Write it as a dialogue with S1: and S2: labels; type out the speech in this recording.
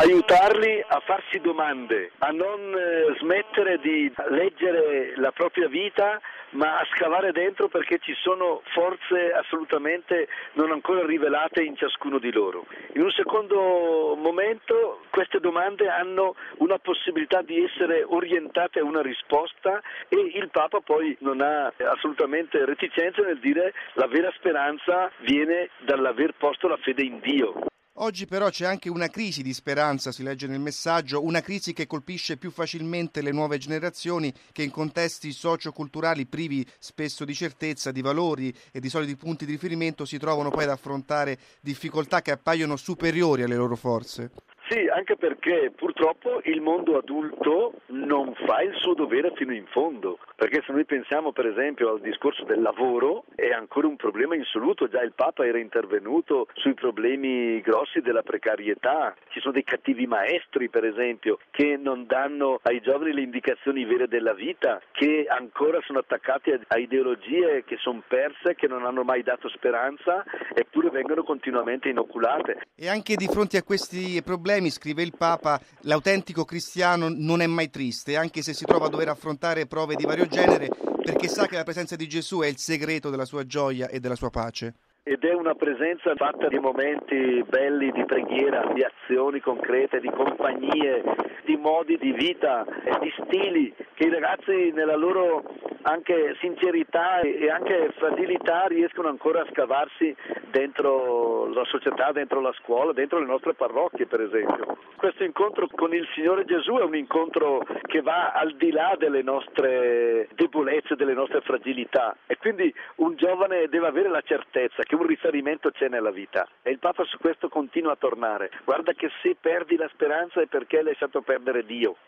S1: aiutarli a farsi domande, a non smettere di leggere la propria vita, ma a scavare dentro, perché ci sono forze assolutamente non ancora rivelate in ciascuno di loro. In un secondo momento queste domande hanno una possibilità di essere orientate a una risposta, e il Papa poi non ha assolutamente reticenze nel dire la vera speranza viene dall'aver posto la fede in Dio.
S2: Oggi però c'è anche una crisi di speranza, si legge nel messaggio, una crisi che colpisce più facilmente le nuove generazioni che in contesti socio-culturali privi spesso di certezza, di valori e di soliti punti di riferimento si trovano poi ad affrontare difficoltà che appaiono superiori alle loro forze.
S1: Sì, anche perché purtroppo il mondo adulto non fa il suo dovere fino in fondo, perché se noi pensiamo per esempio al discorso del lavoro è ancora un problema insoluto. Già il Papa era intervenuto sui problemi grossi della precarietà, ci sono dei cattivi maestri per esempio che non danno ai giovani le indicazioni vere della vita, che ancora sono attaccati a ideologie che sono perse, che non hanno mai dato speranza, eppure vengono continuamente inoculate.
S2: E anche di fronte a questi problemi, scrive il Papa, l'autentico cristiano non è mai triste, anche se si trova a dover affrontare prove di vario genere, perché sa che la presenza di Gesù è il segreto della sua gioia e della sua pace.
S1: Ed è una presenza fatta di momenti belli di preghiera, di azioni concrete, di compagnie, di modi di vita, di stili che i ragazzi nella loro anche sincerità e anche fragilità riescono ancora a scavarsi dentro la società, dentro la scuola, dentro le nostre parrocchie per esempio. Questo incontro con il Signore Gesù è un incontro che va al di là delle nostre debolezze, delle nostre fragilità, e quindi un giovane deve avere la certezza che un riferimento c'è nella vita, e il Papa su questo continua a tornare. Guarda che se perdi la speranza è perché hai lasciato perdere Dio.